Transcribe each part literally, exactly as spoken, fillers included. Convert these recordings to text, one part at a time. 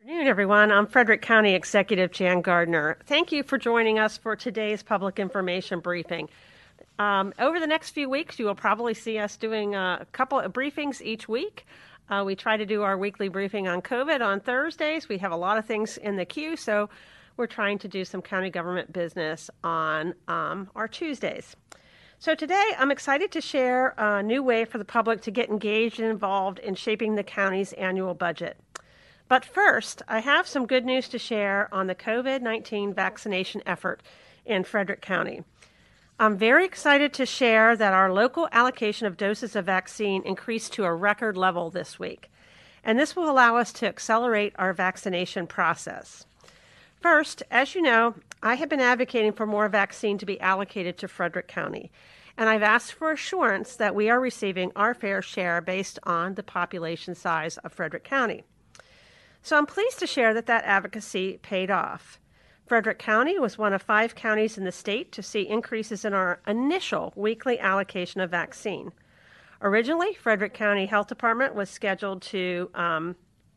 Good afternoon, everyone. I'm Frederick County Executive Jan Gardner. Thank you for joining us for today's public information briefing. Um, over the next few weeks, you will probably see us doing a couple of briefings each week. Uh, we try to do our weekly briefing on COVID on Thursdays. We have a lot of things in the queue, so we're trying to do some county government business on um, our Tuesdays. So today, I'm excited to share a new way for the public to get engaged and involved in shaping the county's annual budget. But first, I have some good news to share on the COVID nineteen vaccination effort in Frederick County. I'm very excited to share that our local allocation of doses of vaccine increased to a record level this week, and this will allow us to accelerate our vaccination process. First, as you know, I have been advocating for more vaccine to be allocated to Frederick County, and I've asked for assurance that we are receiving our fair share based on the population size of Frederick County. So I'm pleased to share that that advocacy paid off. Frederick County was one of five counties in the state to see increases in our initial weekly allocation of vaccine. Originally, Frederick County Health Department was scheduled to, um,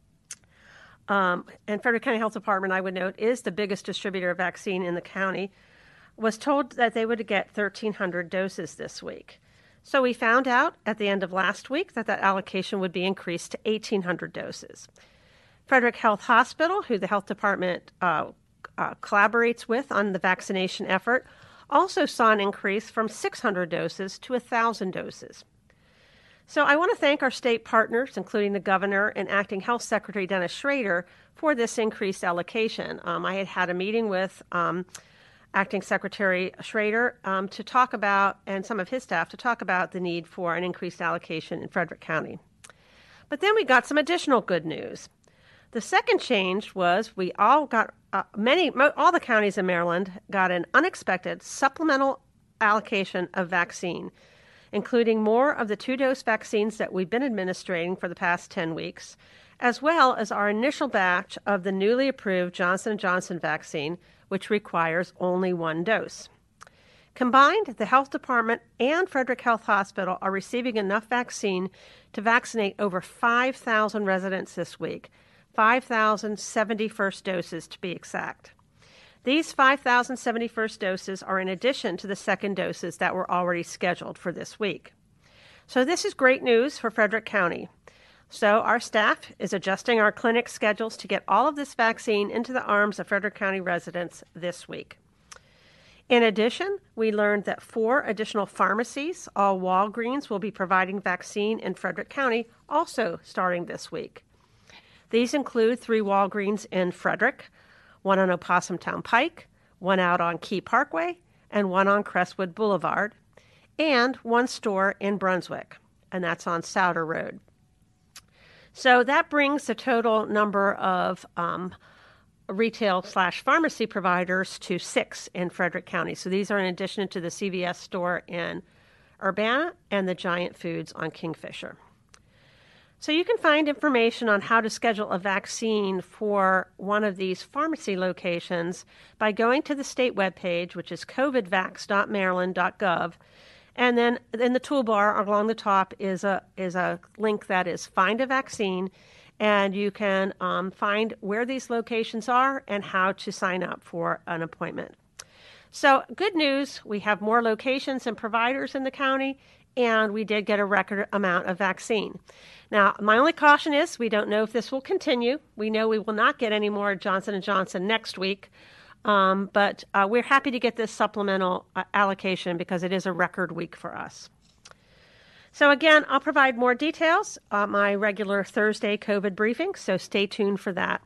um, and Frederick County Health Department, I would note, is the biggest distributor of vaccine in the county, was told that they would get thirteen hundred doses this week. So we found out at the end of last week that that allocation would be increased to eighteen hundred doses. Frederick Health Hospital, who the health department uh, uh, collaborates with on the vaccination effort, also saw an increase from six hundred doses to one thousand doses. So I want to thank our state partners, including the governor and acting health secretary Dennis Schrader, for this increased allocation. Um, I had had a meeting with um, acting secretary Schrader um, to talk about, and some of his staff, to talk about the need for an increased allocation in Frederick County. But then we got some additional good news. The second change was we all got, uh, many, all the counties in Maryland got an unexpected supplemental allocation of vaccine, including more of the two-dose vaccines that we've been administering for the past ten weeks, as well as our initial batch of the newly approved Johnson and Johnson vaccine, which requires only one dose. Combined, the health department and Frederick Health Hospital are receiving enough vaccine to vaccinate over five thousand residents this week, five thousand seventy-first doses to be exact. These five thousand seventy-first doses are in addition to the second doses that were already scheduled for this week. So this is great news for Frederick County. So our staff is adjusting our clinic schedules to get all of this vaccine into the arms of Frederick County residents this week. In addition, we learned that four additional pharmacies, all Walgreens, will be providing vaccine in Frederick County also starting this week. These include three Walgreens in Frederick, one on Opossum Town Pike, one out on Key Parkway, and one on Crestwood Boulevard, and one store in Brunswick, and that's on Souter Road. So that brings the total number of um, retail slash pharmacy providers to six in Frederick County. So these are in addition to the C V S store in Urbana and the Giant Foods on Kingfisher. So you can find information on how to schedule a vaccine for one of these pharmacy locations by going to the state webpage, which is covid vax dot maryland dot gov. And then in the toolbar along the top is a is a link that is Find a Vaccine, and you can um, find where these locations are and how to sign up for an appointment. So good news, we have more locations and providers in the county, and we did get a record amount of vaccine. Now, my only caution is we don't know if this will continue. We know we will not get any more Johnson and Johnson next week, um, but uh, we're happy to get this supplemental uh, allocation because it is a record week for us. So again, I'll provide more details on my regular Thursday COVID briefing, so stay tuned for that.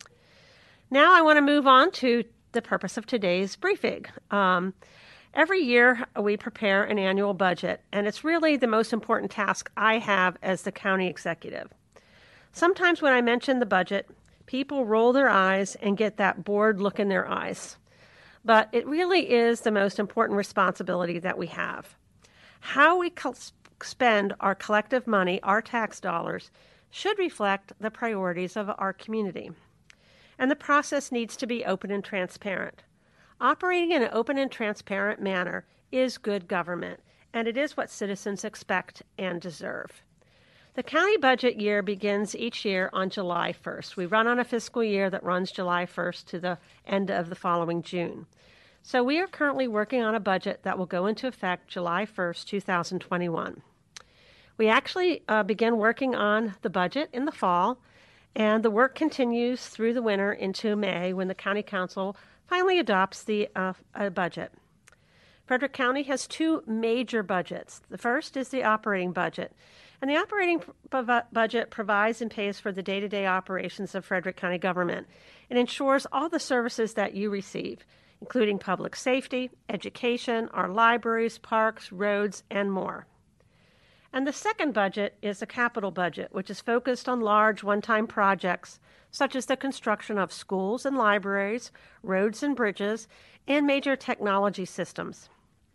Now I want to move on to the purpose of today's briefing. Um, Every year, we prepare an annual budget, and it's really the most important task I have as the county executive. Sometimes when I mention the budget, people roll their eyes and get that bored look in their eyes. But it really is the most important responsibility that we have. How we co- spend our collective money, our tax dollars, should reflect the priorities of our community. And the process needs to be open and transparent. Operating in an open and transparent manner is good government, and it is what citizens expect and deserve. The county budget year begins each year on July first. We run on a fiscal year that runs July first to the end of the following June. So we are currently working on a budget that will go into effect July first, two thousand twenty-one. We actually uh, begin working on the budget in the fall, and the work continues through the winter into May when the County Council finally adopts the uh, uh, budget. Frederick County has two major budgets. The first is the operating budget, and the operating b- budget provides and pays for the day-to-day operations of Frederick County government and ensures all the services that you receive, including public safety, education, our libraries, parks, roads, and more. And the second budget is the capital budget, which is focused on large one-time projects such as the construction of schools and libraries, roads and bridges, and major technology systems.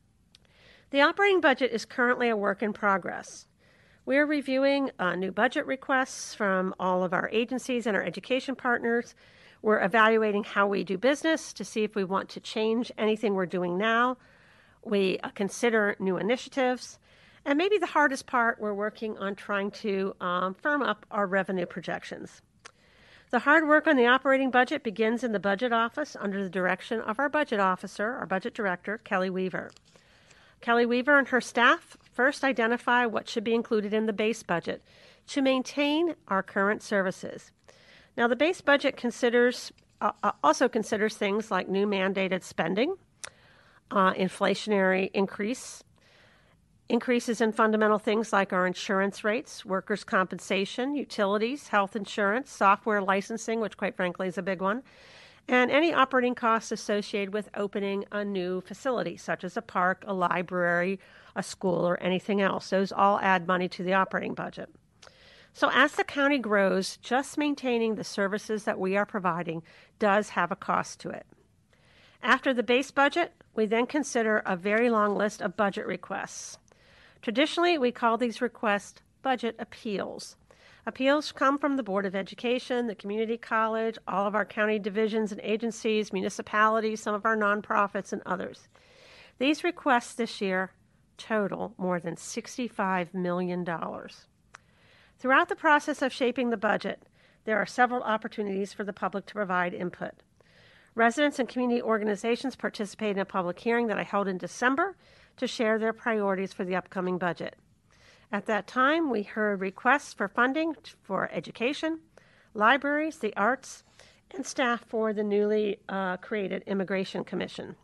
The operating budget is currently a work in progress. We are reviewing uh, new budget requests from all of our agencies and our education partners. We're evaluating how we do business to see if we want to change anything we're doing now. We uh, consider new initiatives. And maybe the hardest part, we're working on trying to um, firm up our revenue projections. The hard work on the operating budget begins in the budget office under the direction of our budget officer, our budget director, Kelly Weaver. Kelly Weaver and her staff first identify what should be included in the base budget to maintain our current services. Now, the base budget considers uh, also considers things like new mandated spending, uh, inflationary increase, increases in fundamental things like our insurance rates, workers' compensation, utilities, health insurance, software licensing, which quite frankly is a big one, and any operating costs associated with opening a new facility, such as a park, a library, a school, or anything else. Those all add money to the operating budget. So as the county grows, just maintaining the services that we are providing does have a cost to it. After the base budget, we then consider a very long list of budget requests. Traditionally, we call these requests budget appeals. Appeals come from the Board of Education, the community college, all of our county divisions and agencies, municipalities, some of our nonprofits, and others. These requests this year total more than sixty-five million dollars. Throughout the process of shaping the budget, there are several opportunities for the public to provide input. Residents and community organizations participated in a public hearing that I held in December to share their priorities for the upcoming budget. At that time, we heard requests for funding for education, libraries, the arts, and staff for the newly uh, created Immigration Commission.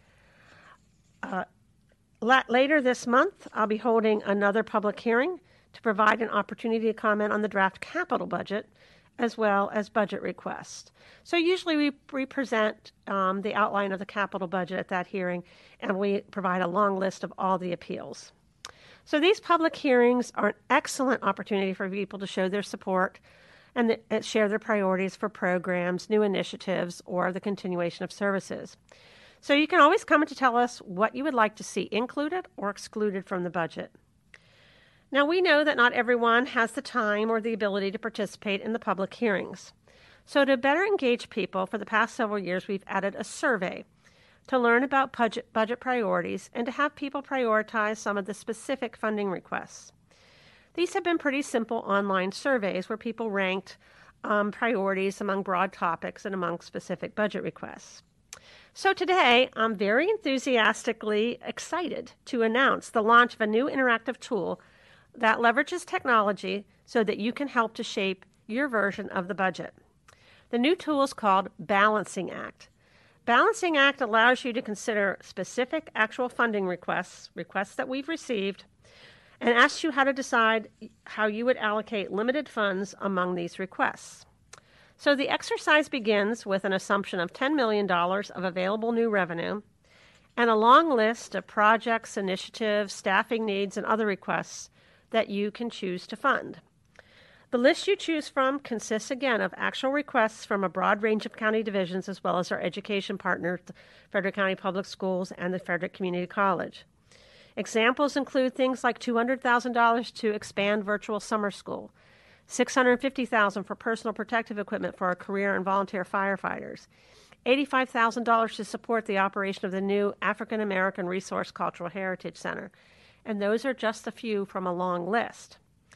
Uh, la- later this month, I'll be holding another public hearing to provide an opportunity to comment on the draft capital budget as well as budget requests. So usually we, we present um, the outline of the capital budget at that hearing, and we provide a long list of all the appeals. So these public hearings are an excellent opportunity for people to show their support and th- share their priorities for programs, new initiatives, or the continuation of services. So you can always come to tell us what you would like to see included or excluded from the budget. Now, we know that not everyone has the time or the ability to participate in the public hearings. So to better engage people, for the past several years, we've added a survey to learn about budget, budget priorities and to have people prioritize some of the specific funding requests. These have been pretty simple online surveys where people ranked um, priorities among broad topics and among specific budget requests. So today, I'm very enthusiastically excited to announce the launch of a new interactive tool that leverages technology so that you can help to shape your version of the budget. The new tool is called Balancing Act. Balancing Act allows you to consider specific actual funding requests, requests that we've received, and asks you how to decide how you would allocate limited funds among these requests. So the exercise begins with an assumption of ten million dollars of available new revenue and a long list of projects, initiatives, staffing needs, and other requests that you can choose to fund. The list you choose from consists, again, of actual requests from a broad range of county divisions as well as our education partners, the Frederick County Public Schools and the Frederick Community College. Examples include things like two hundred thousand dollars to expand virtual summer school, six hundred fifty thousand dollars for personal protective equipment for our career and volunteer firefighters, eighty-five thousand dollars to support the operation of the new African American Resource Cultural Heritage Center. And those are just a few from a long list.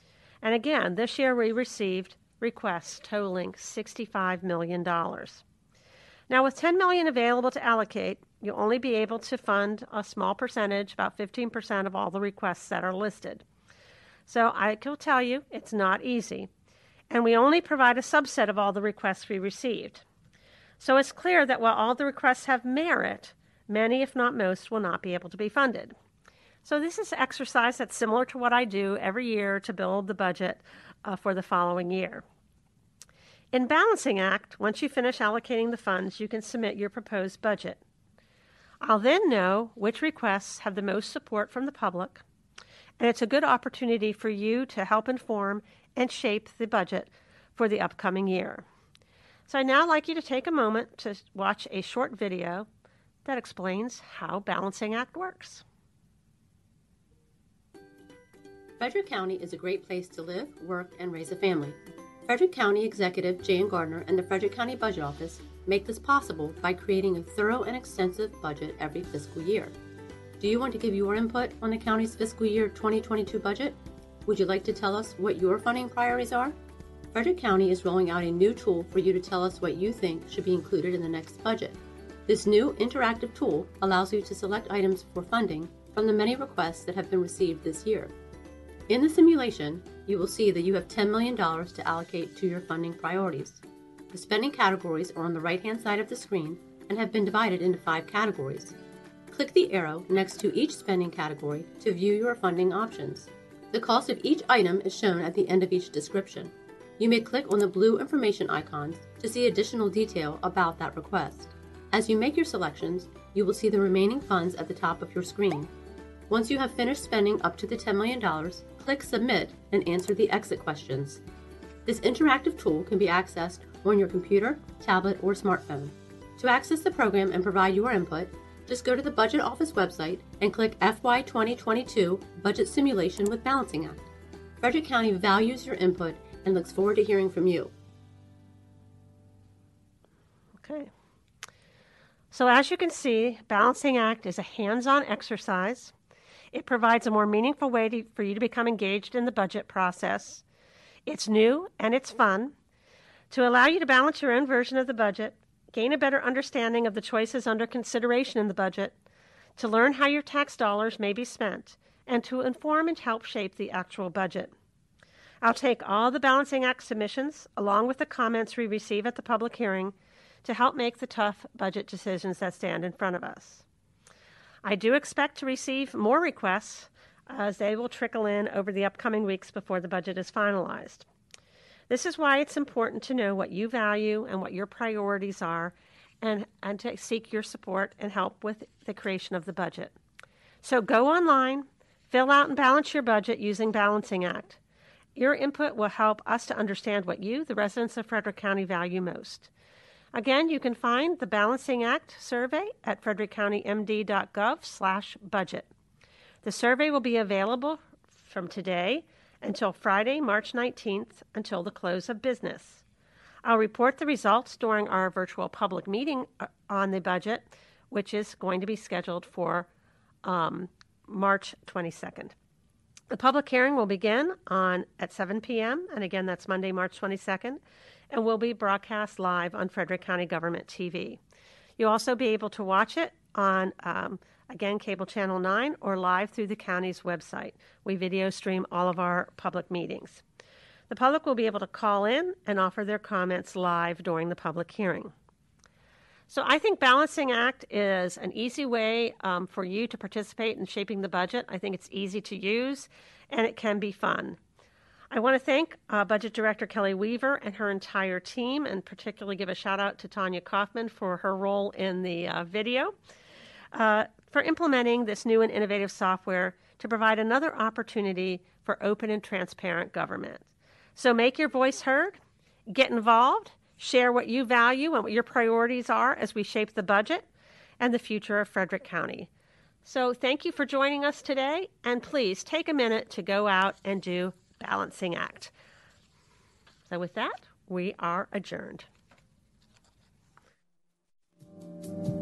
And again, this year we received requests totaling sixty-five million dollars. Now, with ten million dollars available to allocate, you'll only be able to fund a small percentage, about fifteen percent of all the requests that are listed. So I can tell you it's not easy, and we only provide a subset of all the requests we received. So it's clear that while all the requests have merit, many, if not most, will not be able to be funded. So this is an exercise that's similar to what I do every year to build the budget uh, for the following year. In Balancing Act, once you finish allocating the funds, you can submit your proposed budget. I'll then know which requests have the most support from the public, and it's a good opportunity for you to help inform and shape the budget for the upcoming year. So I'd now like you to take a moment to watch a short video that explains how Balancing Act works. Frederick County is a great place to live, work, and raise a family. Frederick County Executive Jan Gardner and the Frederick County Budget Office make this possible by creating a thorough and extensive budget every fiscal year. Do you want to give your input on the county's fiscal year twenty twenty-two budget? Would you like to tell us what your funding priorities are? Frederick County is rolling out a new tool for you to tell us what you think should be included in the next budget. This new interactive tool allows you to select items for funding from the many requests that have been received this year. In the simulation, you will see that you have ten million dollars to allocate to your funding priorities. The spending categories are on the right-hand side of the screen and have been divided into five categories. Click the arrow next to each spending category to view your funding options. The cost of each item is shown at the end of each description. You may click on the blue information icons to see additional detail about that request. As you make your selections, you will see the remaining funds at the top of your screen. Once you have finished spending up to the ten million dollars, click Submit and answer the exit questions. This interactive tool can be accessed on your computer, tablet, or smartphone. To access the program and provide your input, just go to the Budget Office website and click F Y twenty twenty-two Budget Simulation with Balancing Act. Frederick County values your input and looks forward to hearing from you. Okay. So as you can see, Balancing Act is a hands-on exercise. It provides a more meaningful way to, for you to become engaged in the budget process. It's new and it's fun. To allow you to balance your own version of the budget, gain a better understanding of the choices under consideration in the budget, to learn how your tax dollars may be spent, and to inform and help shape the actual budget. I'll take all the Balancing Act submissions, along with the comments we receive at the public hearing, to help make the tough budget decisions that stand in front of us. I do expect to receive more requests as they will trickle in over the upcoming weeks before the budget is finalized. This is why it's important to know what you value and what your priorities are, and, and to seek your support and help with the creation of the budget. So go online, fill out and balance your budget using Balancing Act. Your input will help us to understand what you, the residents of Frederick County, value most. Again, you can find the Balancing Act survey at frederick county m d dot gov slash budget. The survey will be available from today until Friday, March nineteenth, until the close of business. I'll report the results during our virtual public meeting on the budget, which is going to be scheduled for um, March twenty-second. The public hearing will begin on at seven p.m., and again, that's Monday, March twenty-second, and will be broadcast live on Frederick County Government T V. You'll also be able to watch it on, um, again, Cable Channel nine or live through the county's website. We video stream all of our public meetings. The public will be able to call in and offer their comments live during the public hearing. So I think Balancing Act is an easy way um, for you to participate in shaping the budget. I think it's easy to use, and it can be fun. I want to thank uh, Budget Director Kelly Weaver and her entire team, and particularly give a shout out to Tanya Kaufman for her role in the uh, video, uh, for implementing this new and innovative software to provide another opportunity for open and transparent government. So make your voice heard, get involved, share what you value and what your priorities are as we shape the budget and the future of Frederick County. So thank you for joining us today, and please take a minute to go out and do Balancing Act. So with that, we are adjourned.